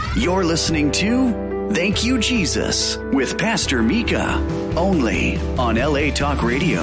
You're listening to Thank You, Jesus, with Pastor Mika, only on LA Talk Radio.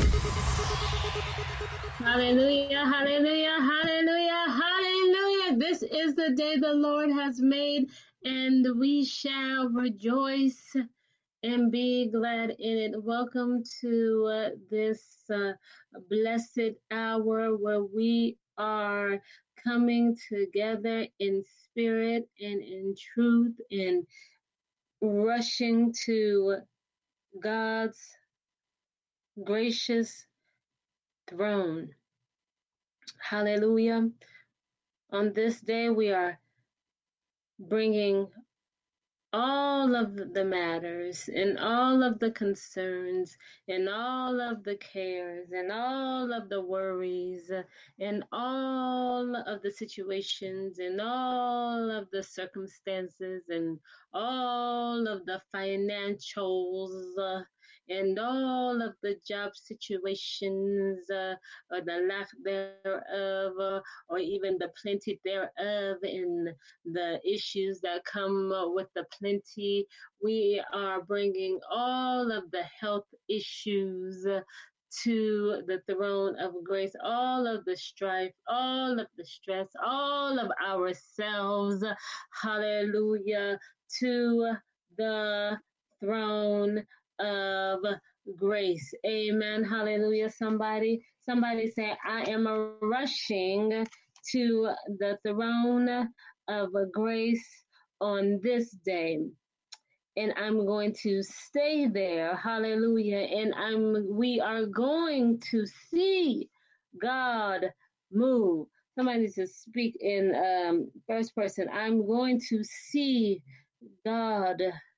Hallelujah, hallelujah, hallelujah, hallelujah. This is the day the Lord has made, and we shall rejoice and be glad in it. Welcome to this blessed hour where we are coming together in spirit and in truth and rushing to God's gracious throne. Hallelujah. On this day, we are bringing all of the matters and all of the concerns and all of the cares and all of the worries and all of the situations and all of the circumstances and all of the financials and all of the job situations or the lack thereof or even the plenty thereof and the issues that come with the plenty. We are bringing all of the health issues to the throne of grace, all of the strife, all of the stress, all of ourselves, hallelujah, to the throne of grace. Amen. Hallelujah. Somebody say, I am rushing to the throne of grace on this day, and I'm going to stay there. Hallelujah. And we are going to see God move. Somebody needs to speak in first person. I'm going to see God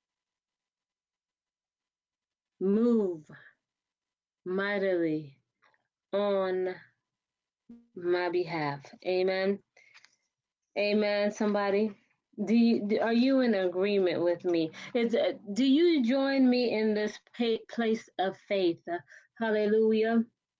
move mightily on my behalf. Amen. Amen. Somebody, are you in agreement with me? Do you join me in this place of faith? Hallelujah.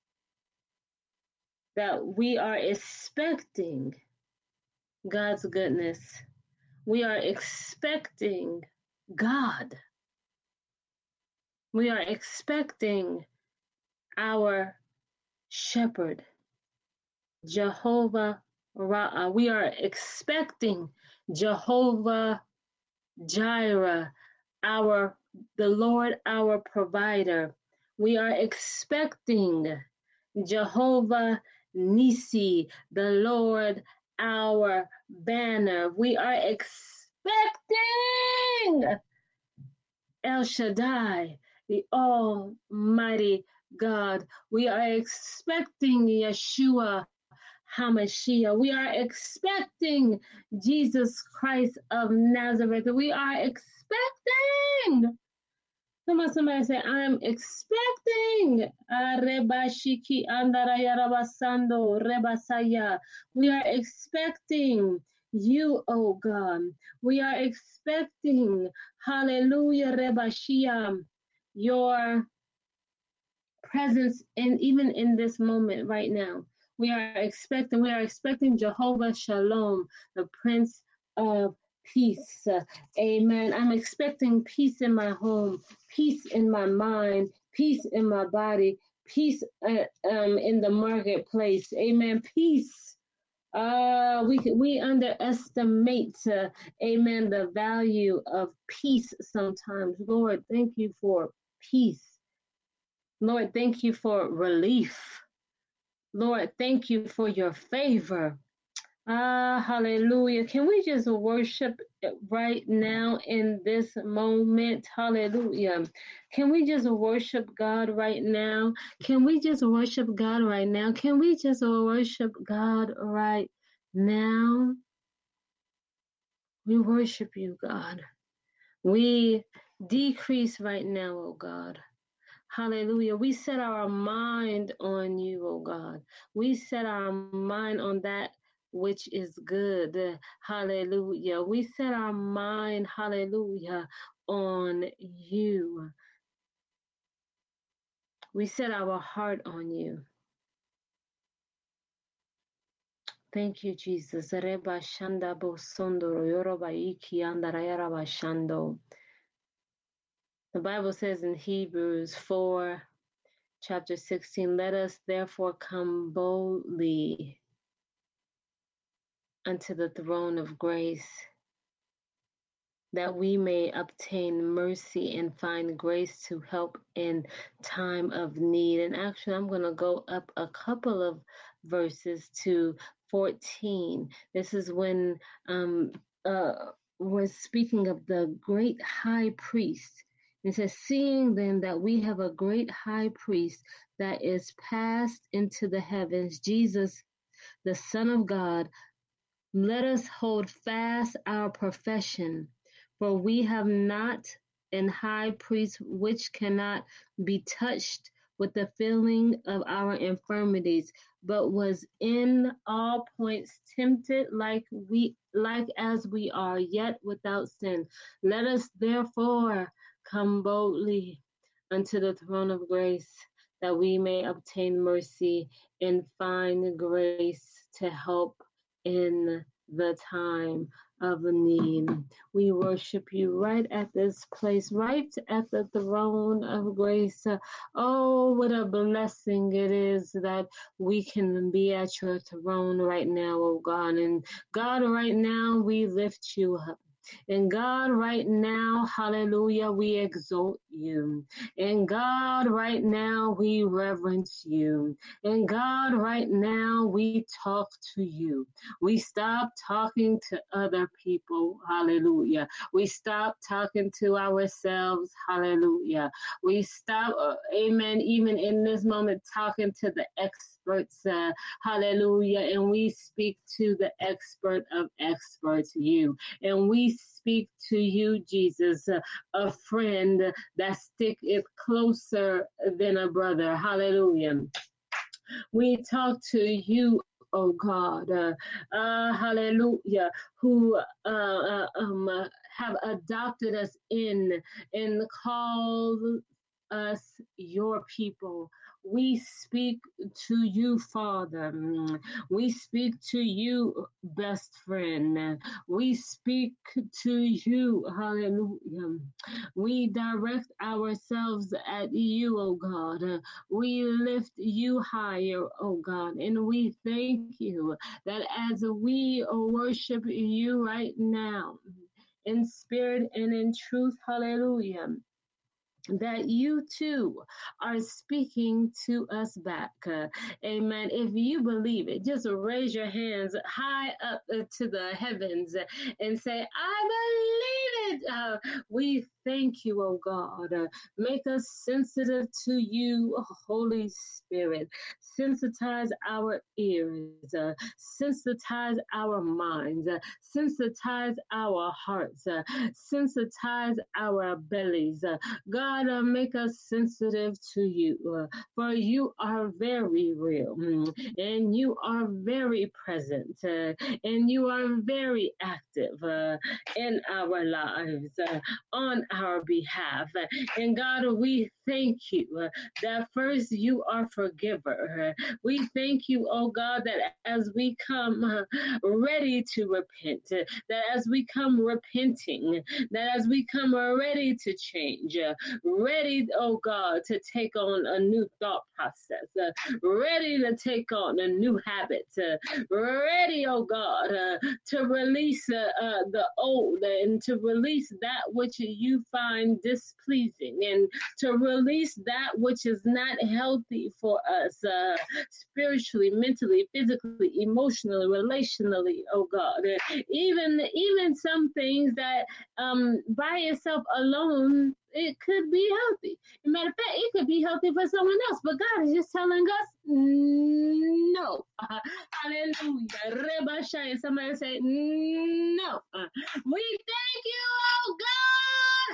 That we are expecting God's goodness. We are expecting God. We are expecting our shepherd, Jehovah Ra'ah. We are expecting Jehovah Jireh, the Lord our provider. We are expecting Jehovah Nisi, the Lord our banner. We are expecting El Shaddai, the Almighty God. We are expecting Yeshua HaMashiach. We are expecting Jesus Christ of Nazareth. We are expecting. Somebody say, I'm expecting. Rebashiki andaraya rabasando rebasaya. We are expecting you, oh God. We are expecting, hallelujah, rebashia, your presence, and even in this moment right now. We are expecting Jehovah Shalom, the Prince of Peace. Amen. I'm expecting peace in my home, peace in my mind, peace in my body, peace in the marketplace. Amen. Peace. We underestimate, amen, the value of peace sometimes. Lord, thank you for peace. Lord, thank you for relief. Lord, thank you for your favor. Hallelujah. Can we just worship right now in this moment? Hallelujah. Can we just worship God right now? Can we just worship God right now? Can we just worship God right now? We worship you, God. We decrease right now, oh God. Hallelujah. We set our mind on you, oh God. We set our mind on that which is good. Hallelujah. We set our mind, hallelujah, on you. We set our heart on you. thank you, Jesus. Reba shanda bo sondoro yoroba iki andarayara ba shando. The Bible says in Hebrews 4, chapter 16, let us therefore come boldly unto the throne of grace, that we may obtain mercy and find grace to help in time of need. And actually, I'm going to go up a couple of verses to 14. This is when we're speaking of the great high priest. It says, seeing then that we have a great high priest that is passed into the heavens, Jesus, the Son of God, let us hold fast our profession, for we have not an high priest which cannot be touched with the feeling of our infirmities, but was in all points tempted like as we are, yet without sin. Let us therefore come boldly unto the throne of grace, that we may obtain mercy and find grace to help in the time of need. We worship you right at this place, right at the throne of grace. Oh, what a blessing it is that we can be at your throne right now, oh God. And God, right now, we lift you up. And God, right now, hallelujah, we exalt you. And God, right now, we reverence you. And God, right now, we talk to you. We stop talking to other people, hallelujah. We stop talking to ourselves, hallelujah. We stop, amen, even in this moment, talking to the experts, hallelujah. And we speak to the expert of experts, you. And we speak to you, Jesus, a friend that stick it closer than a brother. Hallelujah. We talk to you, oh God, hallelujah, who have adopted us in and called us your people. We speak to you, Father. We speak to you, best friend. We speak to you, hallelujah. We direct ourselves at you, oh God. We lift you higher, oh God. And we thank you that as we worship you right now, in spirit and in truth, hallelujah, that you too are speaking to us back. Amen. If you believe it, just raise your hands high up to the heavens and say, I believe it. We thank you, oh God. Make us sensitive to you, Holy Spirit. Sensitize our ears, sensitize our minds, sensitize our hearts, sensitize our bellies. God, make us sensitive to you, for you are very real, and you are very present, and you are very active in our lives, on our behalf. And God, we thank you that first you are forgiver. We thank you, oh God, that as we come ready to repent, that as we come repenting, that as we come ready to change, ready, oh God, to take on a new thought process, ready to take on a new habit, ready, oh God, to release the old and to release that which you find displeasing and to release that which is not healthy for us spiritually, mentally, physically, emotionally, relationally, oh God. Even some things that by itself alone, it could be healthy. As a matter of fact, it could be healthy for someone else, but God is just telling us no. Hallelujah. Reba Shai. Somebody say no. We thank you, oh God.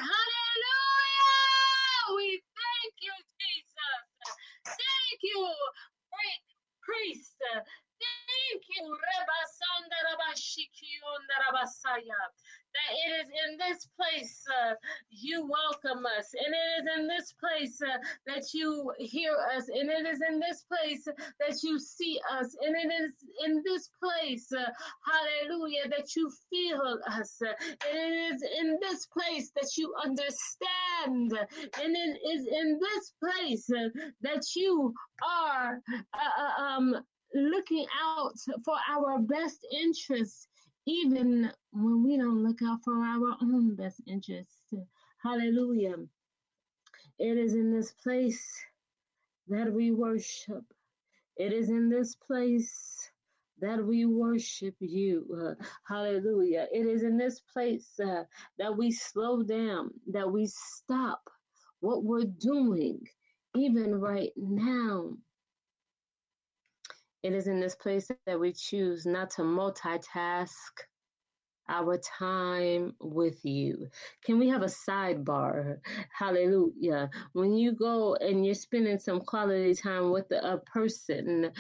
Hallelujah. We thank you, Jesus. Thank you, great priest. Thank you, Reba Sanda Reba Shiki Onda Reba Saya, that it is in this place you welcome us, and it is in this place that you hear us, and it is in this place that you see us, and it is in this place, hallelujah, that you feel us, and it is in this place that you understand, and it is in this place that you are looking out for our best interests, even when we don't look out for our own best interests. Hallelujah. It is in this place that we worship. It is in this place that we worship you. Hallelujah. It is in this place that we slow down, that we stop what we're doing, even right now. It is in this place that we choose not to multitask our time with you. Can we have a sidebar? Hallelujah. When you go and you're spending some quality time with a person,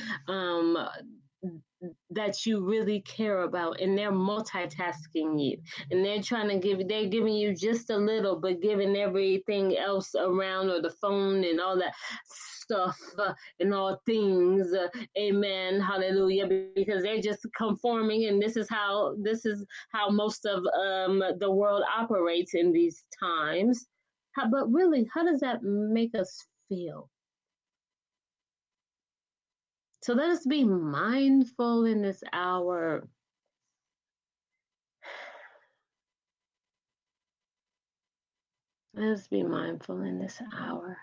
that you really care about, and they're multitasking you, and they're giving you just a little, but giving everything else around, or the phone and all that stuff and all things, amen, hallelujah, because they're just conforming, and this is how most of the world operates in these times. But really, how does that make us feel? So let us be mindful in this hour. Let us be mindful in this hour.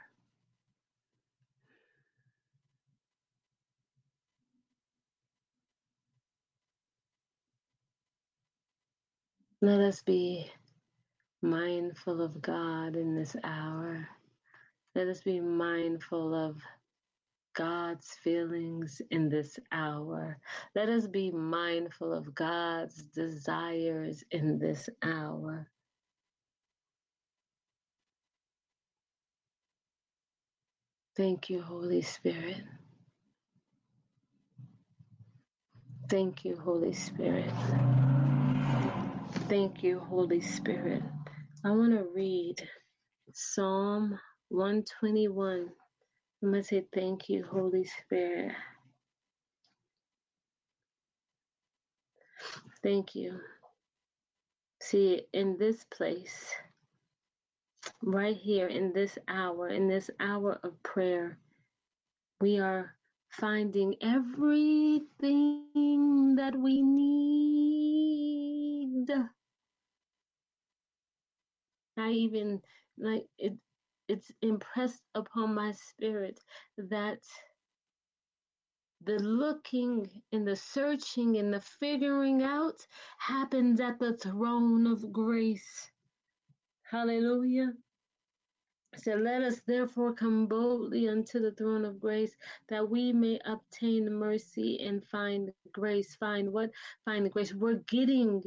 Let us be mindful of God in this hour. Let us be mindful of God's feelings in this hour. Let us be mindful of God's desires in this hour. Thank you, Holy Spirit. Thank you, Holy Spirit. Thank you, Holy Spirit. I want to read Psalm 121. I'm going to say thank you, Holy Spirit. Thank you. See, in this place, right here in this hour of prayer, we are finding everything that we need. I even, like, it's impressed upon my spirit that the looking and the searching and the figuring out happens at the throne of grace. Hallelujah. So let us therefore come boldly unto the throne of grace, that we may obtain mercy and find grace. Find what? Find grace. We're getting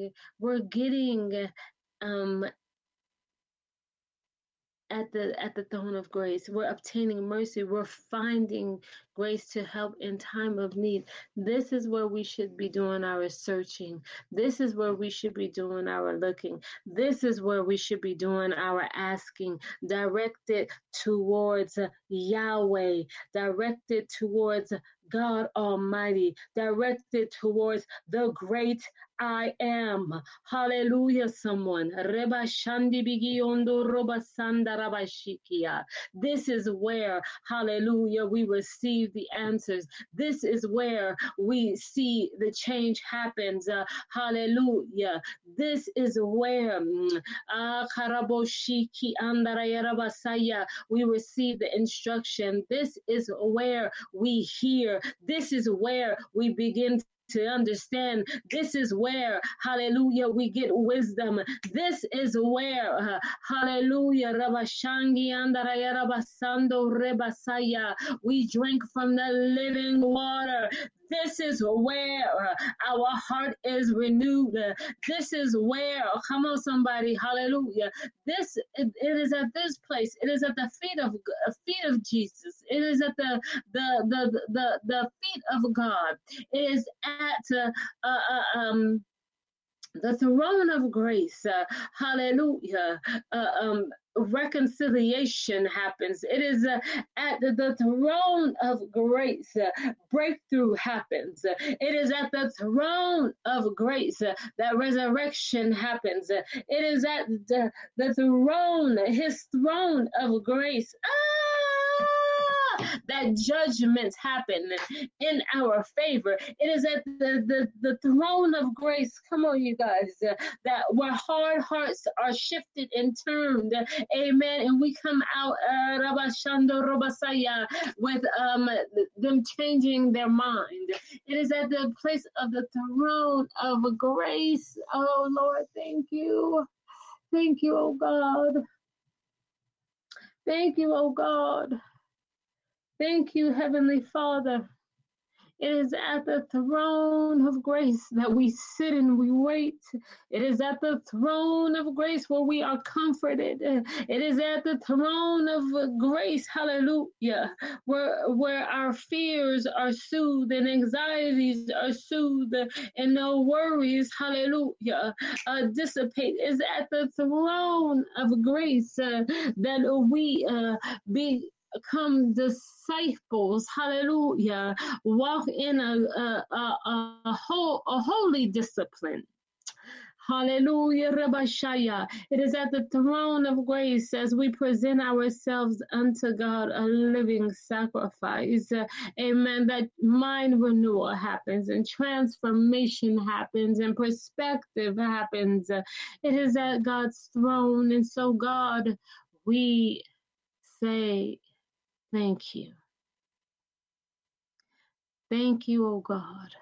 at the throne of grace. We're obtaining mercy. We're finding grace to help in time of need. This is where we should be doing our searching. This is where we should be doing our looking. This is where we should be doing our asking, directed towards Yahweh, directed towards God Almighty, directed towards the great I am. Hallelujah, someone. This is where, hallelujah, we receive the answers. This is where we see the change happens. Hallelujah. This is where we receive the instruction. This is where we hear. This is where we begin to understand. This is where, hallelujah, we get wisdom. This is where, hallelujah, we drink from the living water. This is where our heart is renewed. This is where, come on somebody, hallelujah. It is at this place. It is at the feet of Jesus. It is at the feet of God. It is at the throne of grace, hallelujah, reconciliation happens. It is at the throne of grace, breakthrough happens. It is at the throne of grace that resurrection happens. It is at the throne, his throne of grace. That judgments happen in our favor. It is at the throne of grace. Come on, you guys, that where hard hearts are shifted and turned. Amen. And we come out with them changing their mind. It is at the place of the throne of grace. Oh Lord, thank you. Thank you, oh God. Thank you, oh God. Thank you, Heavenly Father. It is at the throne of grace that we sit and we wait. It is at the throne of grace where we are comforted. It is at the throne of grace, hallelujah, where our fears are soothed and anxieties are soothed and no worries, hallelujah, dissipate. It is at the throne of grace that we become disciples, hallelujah, walk in a holy discipline. Hallelujah, Rabashaya. It is at the throne of grace as we present ourselves unto God, a living sacrifice. Amen. That mind renewal happens and transformation happens and perspective happens. It is at God's throne. And so, God, we say thank you. Thank you, oh God,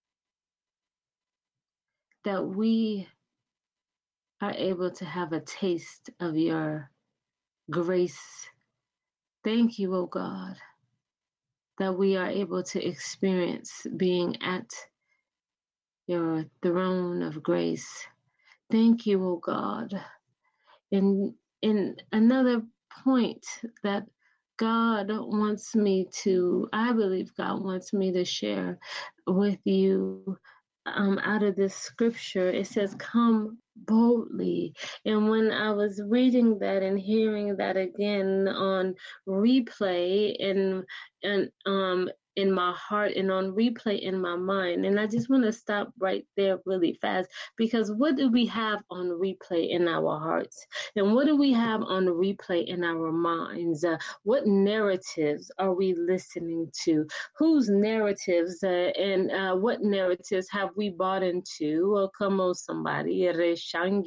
that we are able to have a taste of your grace. Thank you, oh God, that we are able to experience being at your throne of grace. Thank you, oh God. In another point that God wants me to, I believe God wants me to share with you out of this scripture, it says, come boldly. And when I was reading that and hearing that again on replay and in my heart and on replay in my mind, and I just want to stop right there really fast, because what do we have on replay in our hearts? And what do we have on replay in our minds? What narratives are we listening to? Whose narratives and what narratives have we bought into? Oh, come on, somebody. And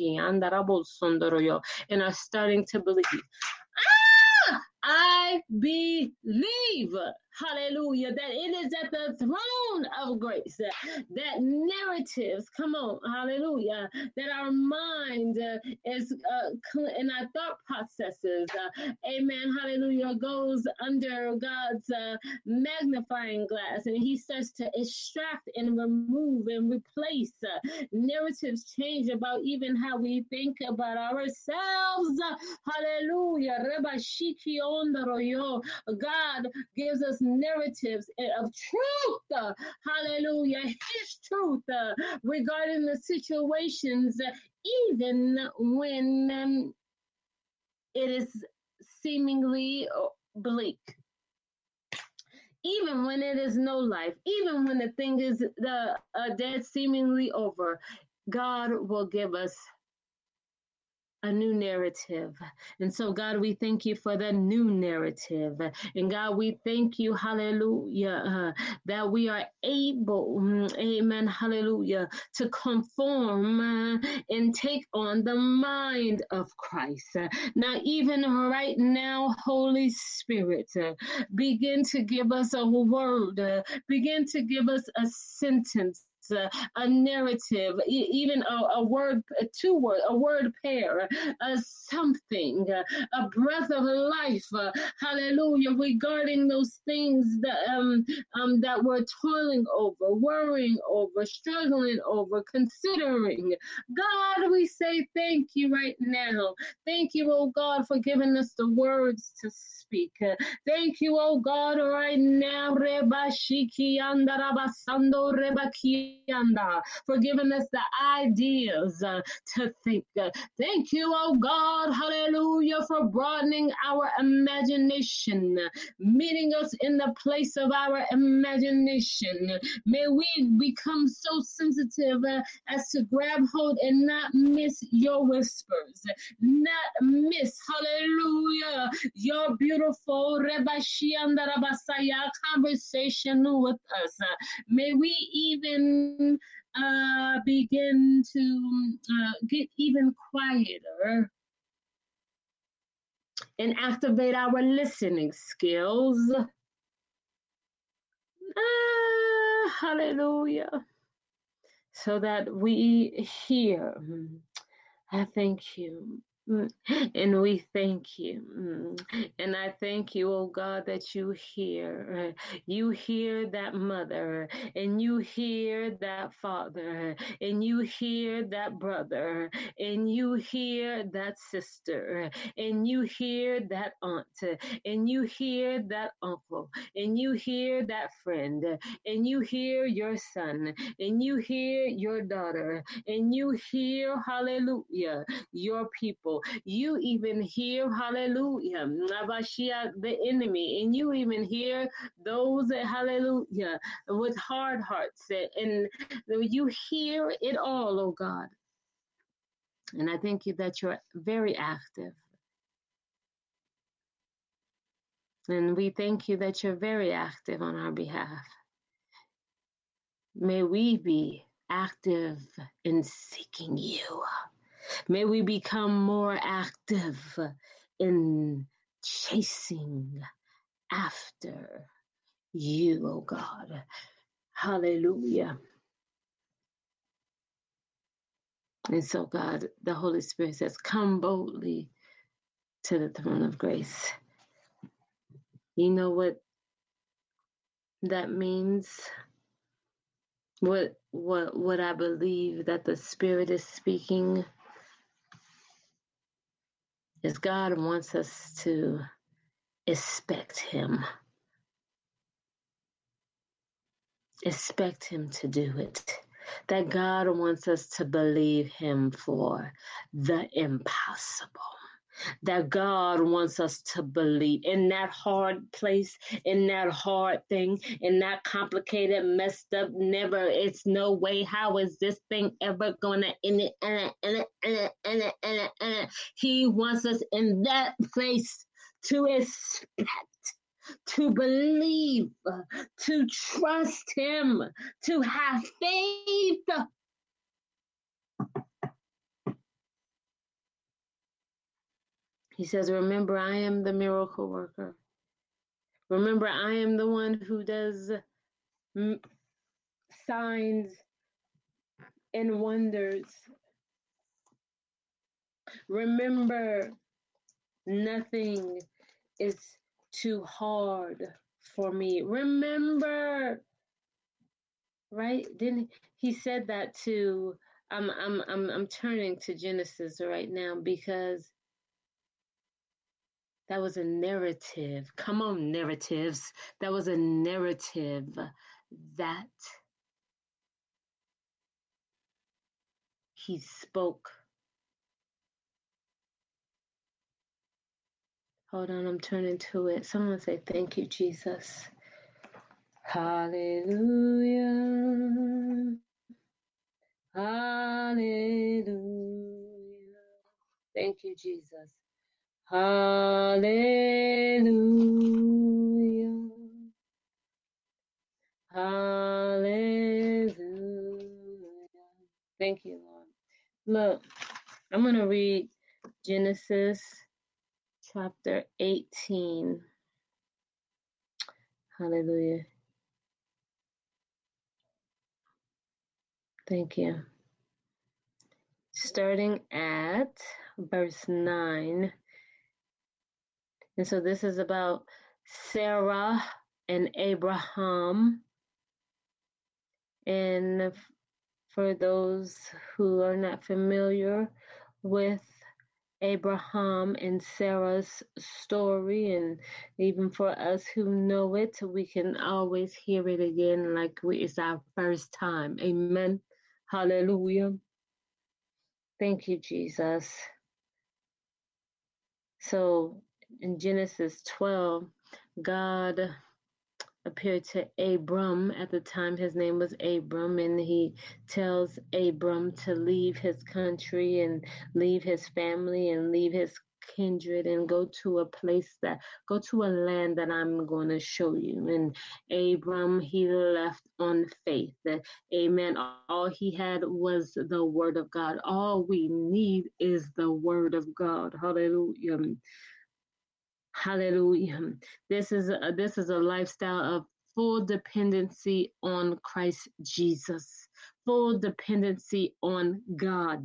are starting to believe. I believe, hallelujah, that it is at the throne of grace that narratives, come on, hallelujah, that our mind is and our thought processes, amen, hallelujah, goes under God's magnifying glass, and he starts to extract and remove and replace. Narratives change about even how we think about ourselves. Hallelujah. God gives us narratives of truth. Hallelujah. His truth regarding the situations, even when it is seemingly bleak. Even when it is no life, even when the thing is dead seemingly over, God will give us a new narrative. And so, God, we thank you for the new narrative. And God, we thank you, hallelujah, that we are able, amen, hallelujah, to conform and take on the mind of Christ. Now, even right now, Holy Spirit, begin to give us a word, begin to give us a sentence, a narrative, even a word, two words, a word pair, something, a breath of life, hallelujah, regarding those things that we're toiling over, worrying over, struggling over, considering. God, we say thank you right now. Thank you, oh God, for giving us the words to speak. Thank you, oh God, right now. Reba shiki andarabasando reba ki for giving us the ideas to think. Thank you, oh God, hallelujah, for broadening our imagination, meeting us in the place of our imagination. May we become so sensitive as to grab hold and not miss your whispers, not miss, hallelujah, your beautiful conversation with us. May we even begin to get even quieter and activate our listening skills. Hallelujah. So that we hear. I thank you. And we thank you. And I thank you, oh God, that you hear. You hear that mother, and you hear that father, and you hear that brother, and you hear that sister, and you hear that aunt, and you hear that uncle, and you hear that friend, and you hear your son, and you hear your daughter, and you hear, hallelujah, your people. You even hear, hallelujah, the enemy, and you even hear those, hallelujah, with hard hearts, and you hear it all, oh God. And I thank you that you're very active. And we thank you that you're very active on our behalf. May we be active in seeking you. May we become more active in chasing after you, oh God. Hallelujah. And so, God, the Holy Spirit says, come boldly to the throne of grace. You know what that means? What I believe that the Spirit is speaking is God wants us to expect Him. Expect Him to do it. That God wants us to believe Him for the impossible. That God wants us to believe in that hard place, in that hard thing, in that complicated, messed up, never, it's no way, how is this thing ever gonna end it? He wants us in that place to expect, to believe, to trust Him, to have faith. He says, remember, I am the miracle worker. Remember, I am the one who does signs and wonders. Remember, nothing is too hard for me. Remember, right? Didn't he said that to? I'm turning to Genesis right now because that was a narrative. Come on, narratives. That was a narrative that he spoke. Hold on, I'm turning to it. Someone say, thank you, Jesus. Hallelujah. Hallelujah. Thank you, Jesus. Hallelujah. Hallelujah. Thank you, Lord. Look, I'm going to read Genesis chapter 18. Hallelujah. Thank you. Starting at verse 9. And so this is about Sarah and Abraham. And for those who are not familiar with Abraham and Sarah's story, and even for us who know it, we can always hear it again like it's our first time. Amen. Hallelujah. Thank you, Jesus. So in Genesis 12, God appeared to Abram. At the time, his name was Abram, and he tells Abram to leave his country and leave his family and leave his kindred and go to a land that I'm going to show you. And Abram, he left on faith. Amen. All he had was the word of God. All we need is the word of God. Hallelujah. Hallelujah. This is a lifestyle of full dependency on Christ Jesus, full dependency on God.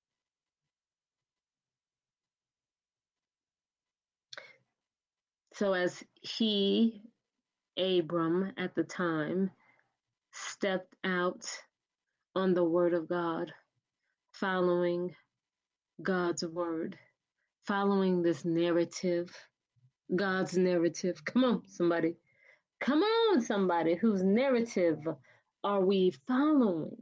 So as Abram at the time, stepped out on the word of God, following God's word, following this narrative, God's narrative. Come on, somebody. Come on, somebody. Whose narrative are we following?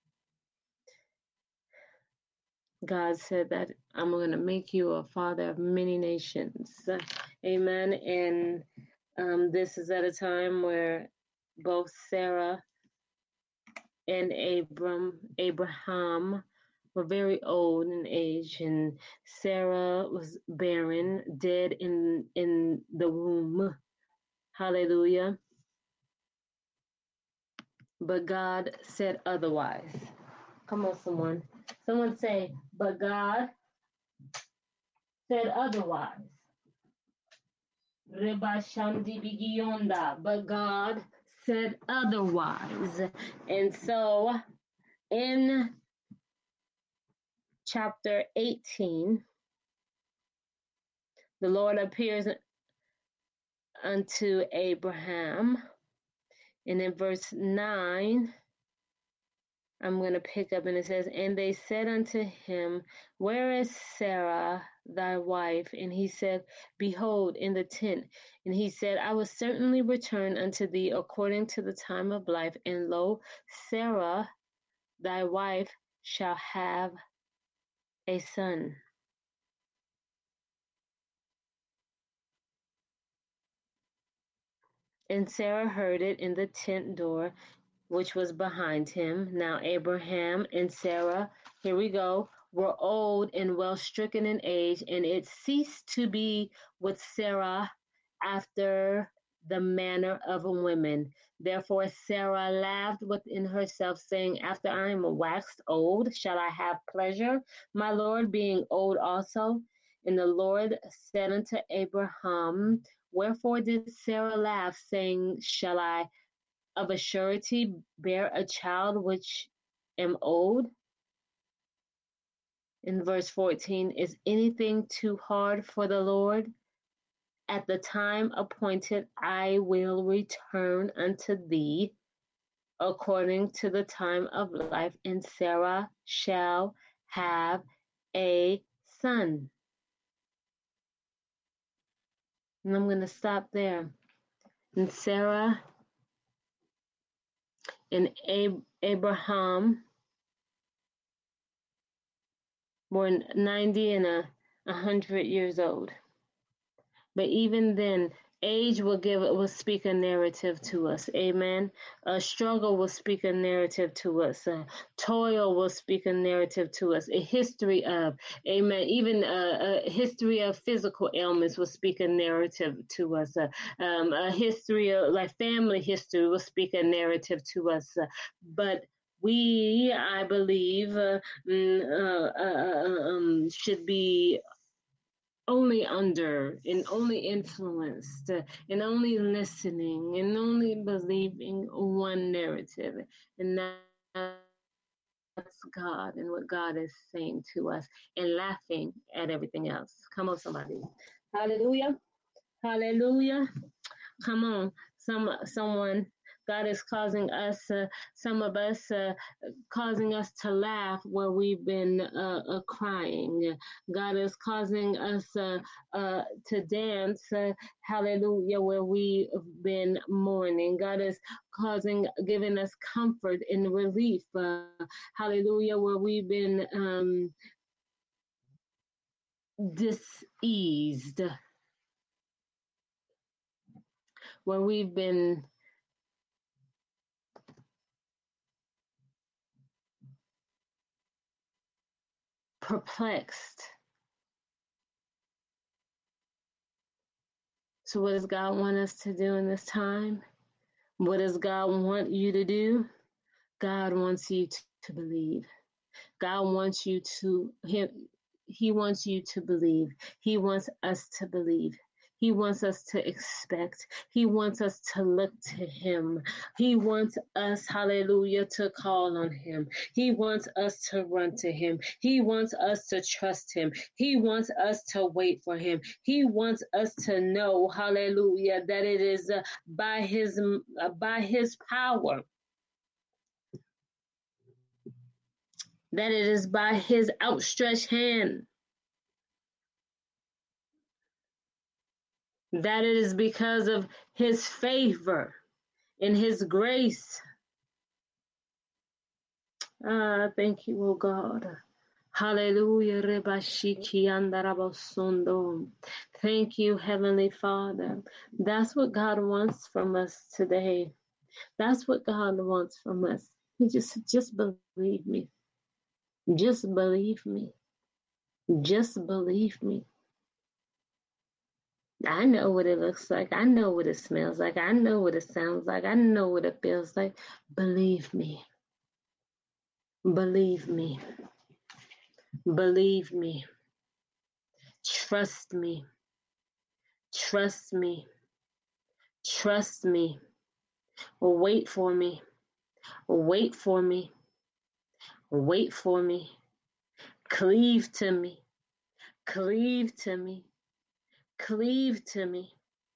God said that I'm going to make you a father of many nations. Amen. And this is at a time where both Sarah and Abraham were very old in age, and Sarah was barren, dead in the womb. Hallelujah. But God said otherwise. Come on, someone. Someone say, but God said otherwise. But God said otherwise. And so in chapter 18, the Lord appears unto Abraham. And in verse 9, I'm going to pick up, and it says, and they said unto him, where is Sarah thy wife? And he said, behold, in the tent. And he said, I will certainly return unto thee according to the time of life. And lo, Sarah thy wife shall have a son. And Sarah heard it in the tent door, which was behind him. Now Abraham and Sarah, here we go, were old and well stricken in age, and it ceased to be with Sarah after the manner of women. Therefore Sarah laughed within herself, saying, after I am waxed old, shall I have pleasure, my Lord being old also? And the Lord said unto Abraham, wherefore did Sarah laugh, saying, shall I of a surety bear a child which am old? In verse 14, is anything too hard for the Lord? At the time appointed, I will return unto thee according to the time of life, and Sarah shall have a son. And I'm going to stop there. And Sarah and Abraham were 90 and 100 years old. But even then, age will speak a narrative to us. Amen. A struggle will speak a narrative to us. Toil will speak a narrative to us. A history of, amen. Even a history of physical ailments will speak a narrative to us. A history of like family history will speak a narrative to us. But we, I believe, should be only under and only influenced and only listening and only believing one narrative, and that's God and what God is saying to us, and laughing at everything else. Come on, somebody. Hallelujah. Hallelujah. Come on, someone. God is causing us, some of us, causing us to laugh where we've been crying. God is causing us to dance, hallelujah, where we've been mourning. God is giving us comfort and relief, hallelujah, where we've been diseased, where we've been perplexed. So what does God want us to do in this time? What does God want you to do? God wants you to believe. God wants you to, he wants you to believe. He wants us to believe. He wants us to expect. He wants us to look to him. He wants us, hallelujah, to call on him. He wants us to run to him. He wants us to trust him. He wants us to wait for him. He wants us to know, hallelujah, that it is by his power, that it is by his outstretched hand, that it is because of his favor and his grace. Thank you, oh God. Hallelujah. Thank you, Heavenly Father. That's what God wants from us today. That's what God wants from us. Just believe me. Just believe me. Just believe me. I know what it looks like. I know what it smells like. I know what it sounds like. I know what it feels like. Believe me. Believe me. Believe me. Trust me. Trust me. Trust me. Wait for me. Wait for me. Wait for me. Cleave to me. Cleave to me. Cleave to me.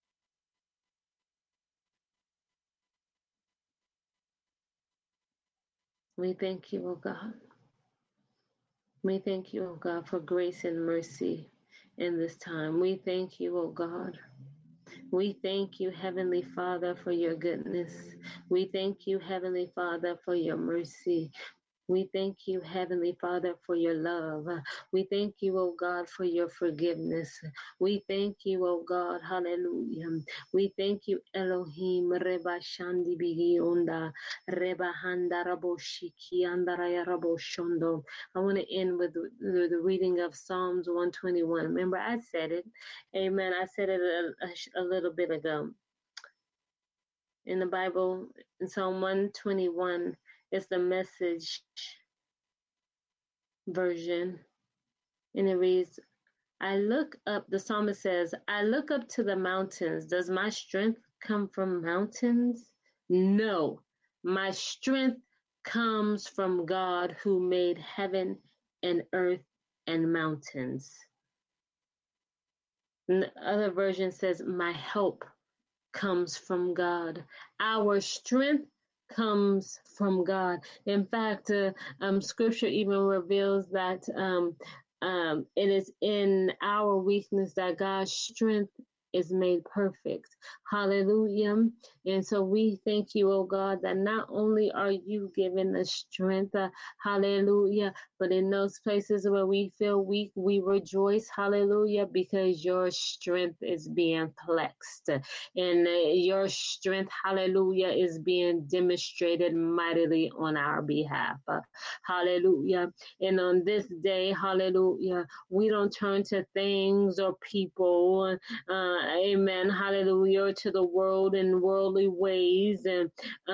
We thank you, oh God. We thank you, oh God, for grace and mercy in this time. We thank you, oh God. We thank you, Heavenly Father, for your goodness. We thank you, Heavenly Father, for your mercy. We thank you, Heavenly Father, for your love. We thank you, oh God, for your forgiveness. We thank you, oh God, hallelujah. We thank you, Elohim, Reba Shandi Bigi Onda, Reba Handa Rabo Shiki Andaraya Rabo Shondo. I want to end with the reading of Psalms 121. Remember, I said it. Amen. I said it a little bit ago. In the Bible, in Psalm 121, it's the Message version, and it reads, the psalmist says, I look up to the mountains. Does my strength come from mountains? No, my strength comes from God who made heaven and earth and mountains. And the other version says, my help comes from God. Our strength comes from God. In fact, scripture even reveals that it is in our weakness that God's strength is made perfect. Hallelujah. And so we thank you, oh God, that not only are you giving us strength, hallelujah, but in those places where we feel weak, we rejoice, hallelujah, because your strength is being flexed. And your strength, hallelujah, is being demonstrated mightily on our behalf. Hallelujah. And on this day, hallelujah, we don't turn to things or people, amen, hallelujah, or to the world and worldly ways and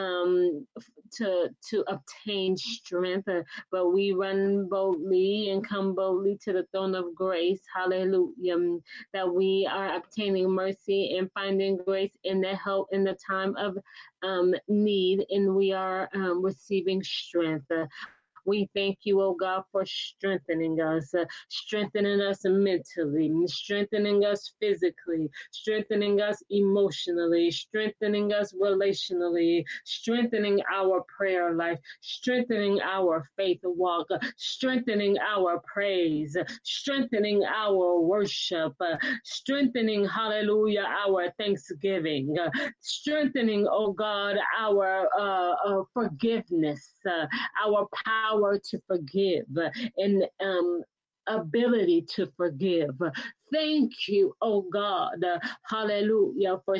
to obtain strength, but we run boldly and come boldly to the throne of grace, hallelujah, that we are obtaining mercy and finding grace in the help in the time of need, and we are receiving strength. We thank you, oh God, for strengthening us mentally, strengthening us physically, strengthening us emotionally, strengthening us relationally, strengthening our prayer life, strengthening our faith walk, strengthening our praise, strengthening our worship, strengthening, hallelujah, our thanksgiving, strengthening, oh God, our forgiveness, our power to forgive, and ability to forgive. Thank you, oh God, hallelujah, for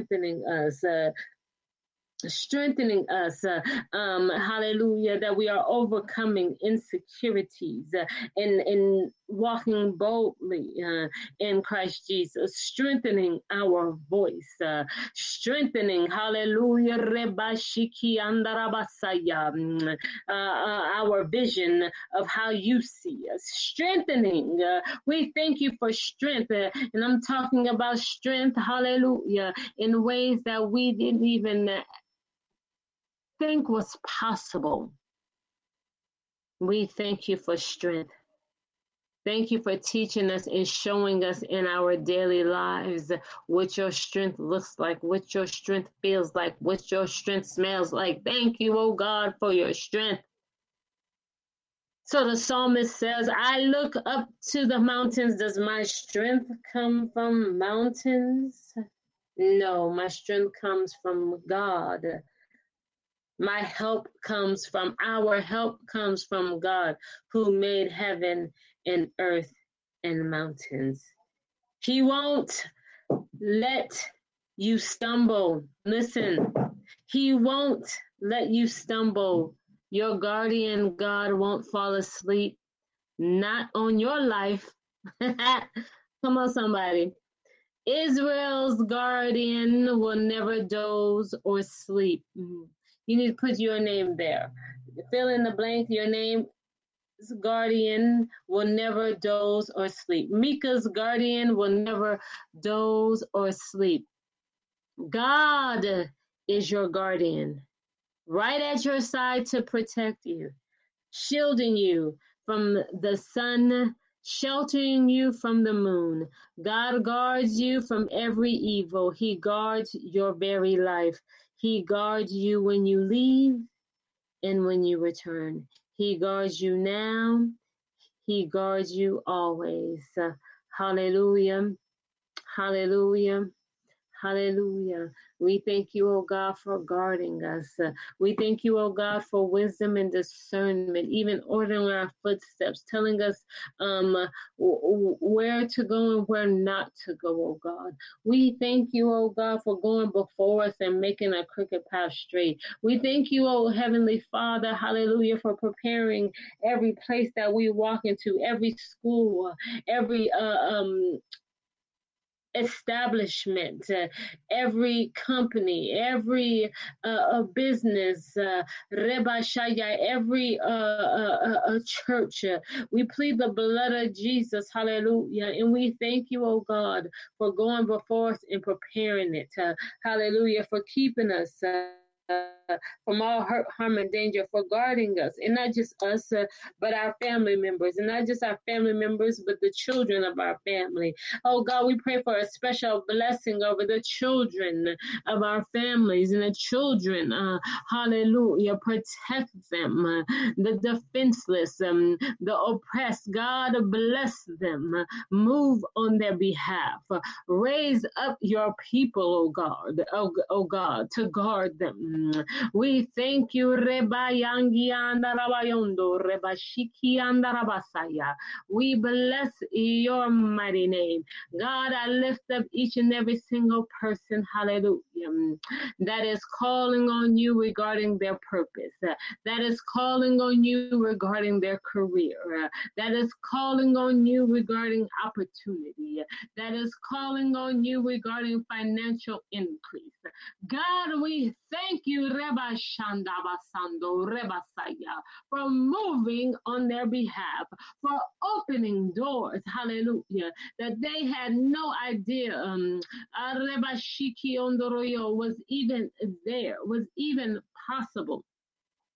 strengthening us, hallelujah, that we are overcoming insecurities and walking boldly in Christ Jesus, strengthening our voice, strengthening, hallelujah, rebashiki andarabasaya, our vision of how you see us, strengthening. We thank you for strength, and I'm talking about strength, hallelujah, in ways that we didn't even think was possible. We thank you for strength. Thank you for teaching us and showing us in our daily lives what your strength looks like, what your strength feels like, what your strength smells like. Thank you, oh God, for your strength. So the psalmist says, I look up to the mountains. Does my strength come from mountains? No, my strength comes from God. Our help comes from God who made heaven and earth and mountains. He won't let you stumble. Listen, he won't let you stumble. Your guardian God won't fall asleep, not on your life. Come on, somebody. Israel's guardian will never doze or sleep. You need to put your name there. Fill in the blank. Your name's guardian will never doze or sleep. Mika's guardian will never doze or sleep. God is your guardian, right at your side to protect you, shielding you from the sun, sheltering you from the moon. God guards you from every evil. He guards your very life. He guards you when you leave and when you return. He guards you now. He guards you always. Hallelujah. Hallelujah. Hallelujah. We thank you, oh God, for guarding us. We thank you, oh God, for wisdom and discernment, even ordering our footsteps, telling us where to go and where not to go, oh God. We thank you, oh God, for going before us and making a crooked path straight. We thank you, oh Heavenly Father, hallelujah, for preparing every place that we walk into, every school, every establishment, every company, every business, Reba Shaya, every church. We plead the blood of Jesus, hallelujah. And we thank you, oh God, for going before us and preparing it, hallelujah, for keeping us. From all hurt, harm, and danger, for guarding us, and not just us, but our family members, and not just our family members, but the children of our family. Oh God, we pray for a special blessing over the children of our families and the children. Hallelujah. Protect them, the defenseless, the oppressed. God, bless them. Move on their behalf. Raise up your people, oh God, oh God, to guard them. We thank you, Reba Yangi Andarabayondo, Reba Shiki Andarabasaya. We bless your mighty name. God, I lift up each and every single person, hallelujah, that is calling on you regarding their purpose, that is calling on you regarding their career, that is calling on you regarding opportunity, that is calling on you regarding financial increase. God, we thank you, Reba Shanda Basando, Reba Saya, for moving on their behalf, for opening doors, hallelujah, that they had no idea Reba Shiki Ondoroyo was even there, was even possible.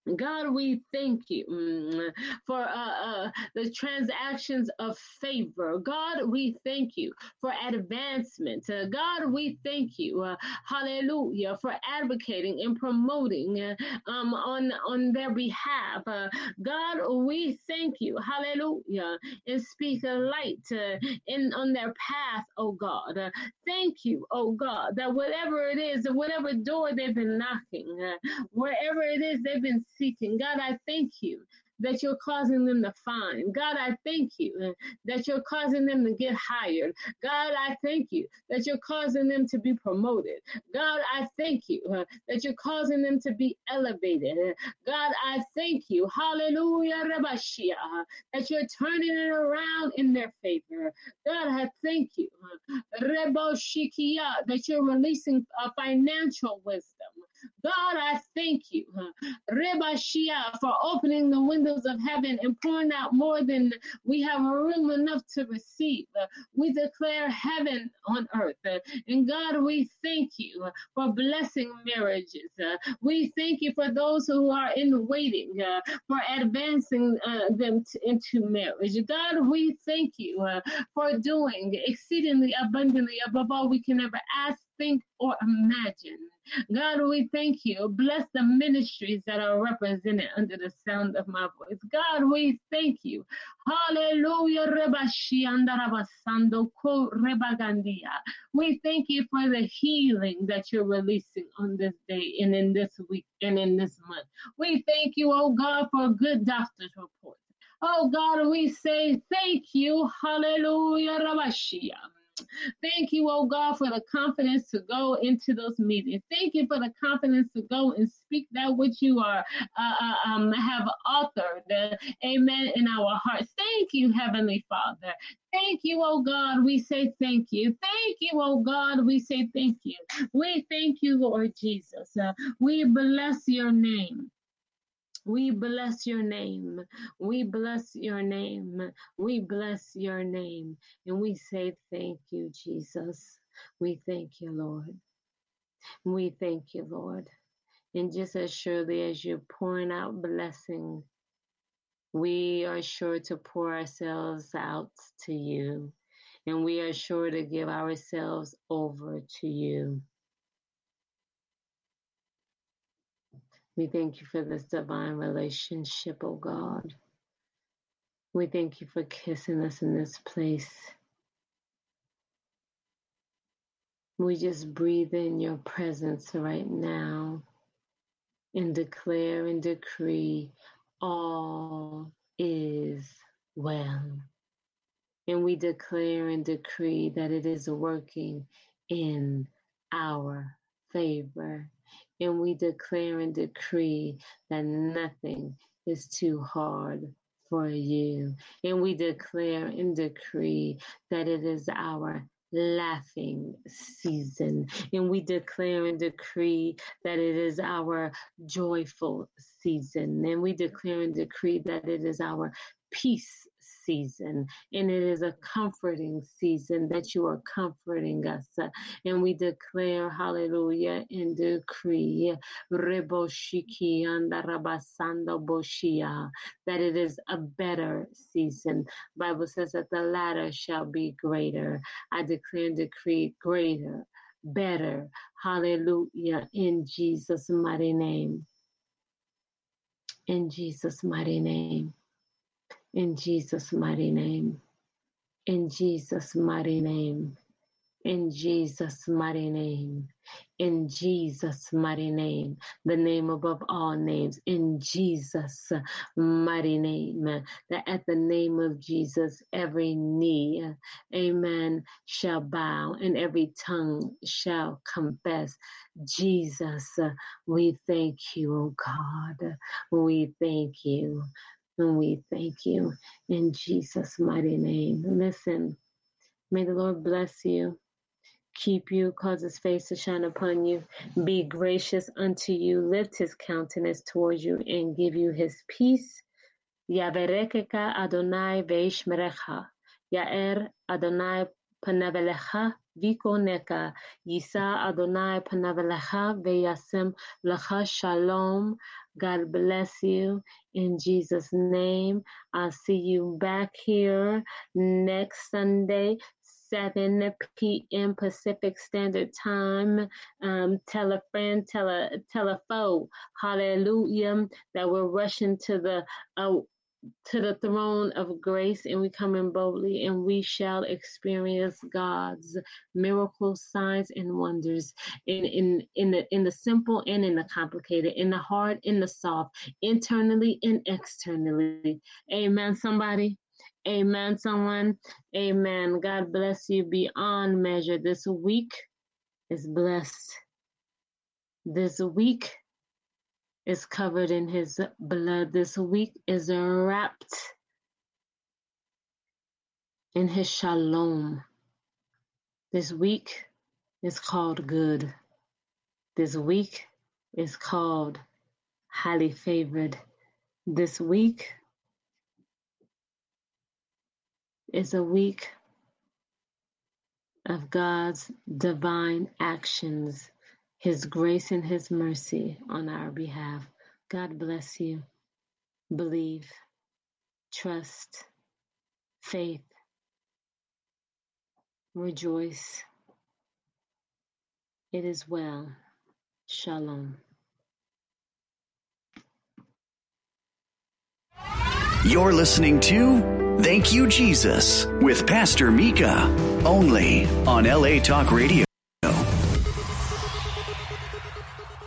God, we thank you for the transactions of favor. God, we thank you for advancement. God, we thank you, hallelujah, for advocating and promoting on their behalf. God, we thank you, hallelujah, and speak a light in on their path, oh God. Thank you, oh God, that whatever it is, whatever door they've been knocking, wherever it is they've been seeking. God, I thank you that you're causing them to find. God, I thank you that you're causing them to get hired. God, I thank you that you're causing them to be promoted. God, I thank you that you're causing them to be elevated. God, I thank you, hallelujah, Rabashia, that you're turning it around in their favor. God, I thank you, Reboshikia, that you're releasing financial wisdom. God, I thank you, Reba Shia, for opening the windows of heaven and pouring out more than we have room enough to receive. We declare heaven on earth. And God, we thank you for blessing marriages. We thank you for those who are in waiting, for advancing them into marriage. God, we thank you for doing exceedingly abundantly above all we can ever ask, think, or imagine. God, we thank you. Bless the ministries that are represented under the sound of my voice. God, we thank you. Hallelujah. We thank you for the healing that you're releasing on this day and in this week and in this month. We thank you, oh God, for good doctor's reports. Oh God, we say thank you. Hallelujah. Rabashia. Thank you, oh God, for the confidence to go into those meetings. Thank you for the confidence to go and speak that which you are have authored, amen, in our hearts. Thank you, Heavenly Father. Thank you, oh God. We say thank you. Thank you, oh God. We say thank you. We thank you, Lord Jesus. We bless your name. We bless your name. We bless your name. We bless your name. And we say thank you, Jesus. We thank you, Lord. We thank you, Lord. And just as surely as you're pouring out blessing, we are sure to pour ourselves out to you. And we are sure to give ourselves over to you. We thank you for this divine relationship, oh God. We thank you for kissing us in this place. We just breathe in your presence right now and declare and decree all is well. And we declare and decree that it is working in our favor. And we declare and decree that nothing is too hard for you. And we declare and decree that it is our laughing season. And we declare and decree that it is our joyful season. And we declare and decree that it is our peace season, and it is a comforting season that you are comforting us. And we declare, hallelujah, and decree Reboshiki and Rabasando Boshia, that it is a better season. Bible says that the latter shall be greater. I declare and decree greater, better, hallelujah, in Jesus' mighty name. In Jesus' mighty name. In Jesus' mighty name. In Jesus' mighty name. In Jesus' mighty name. In Jesus' mighty name. The name above all names. In Jesus' mighty name. That at the name of Jesus, every knee, amen, shall bow and every tongue shall confess. Jesus, we thank you, oh God. We thank you. And we thank you in Jesus' mighty name. Listen, may the Lord bless you, keep you, cause his face to shine upon you, be gracious unto you, lift his countenance towards you, and give you his peace. Yaberekeka Adonai veishmerecha. Yaer Adonai panavelecha Vikoneka, Yisa Adonai Panavalecha Veyasem Lecha Shalom. God bless you in Jesus' name. I'll see you back here next Sunday, 7 p.m. Pacific Standard Time. Tell a friend, tell a foe, hallelujah, that we're rushing to the throne of grace, and we come in boldly, and we shall experience God's miracles, signs, and wonders in the simple and in the complicated, in the hard, in the soft, internally and externally. Amen, somebody. Amen, someone. Amen. God bless you beyond measure. This week is blessed. This week is covered in his blood. This week is wrapped in his shalom. This week is called good. This week is called highly favored. This week is a week of God's divine actions, his grace and his mercy on our behalf. God bless you. Believe, trust, faith, rejoice. It is well. Shalom. You're listening to Thank You, Jesus, with Pastor Mika, only on LA Talk Radio.